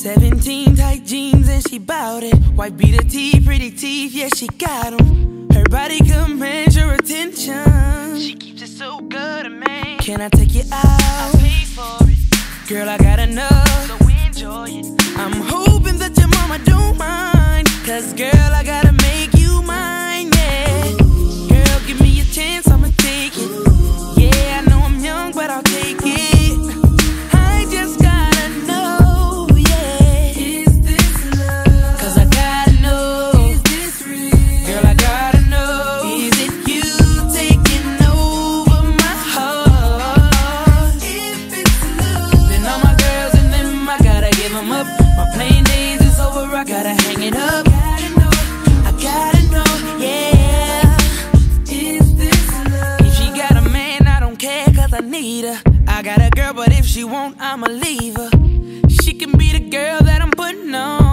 17 tight jeans and she bout it. White beater tee, pretty teeth, yeah, she got 'em. Her body commands your attention. She keeps it so good, man. Can I take you out? I'll pay for it. Girl, I got enough, so enjoy it. I'm hoping that your mama don't mind, 'cause girl, I gotta make you mine, yeah. Girl, give me a chance, I'ma take it. Yeah, I know I'm young, but I'll take it. I just gotta know, yeah. Is this love? 'Cause I gotta know. Is this real? Girl, I gotta know. Is it you taking over my heart? If it's love, then all my girls and them, I gotta give them up. My playing days is over, I gotta hang it up. I gotta know, yeah. Is this love? If she got a man, I don't care, 'cause I need her. I got a girl, but if she won't, I'ma leave her. She can be the girl that I'm putting on.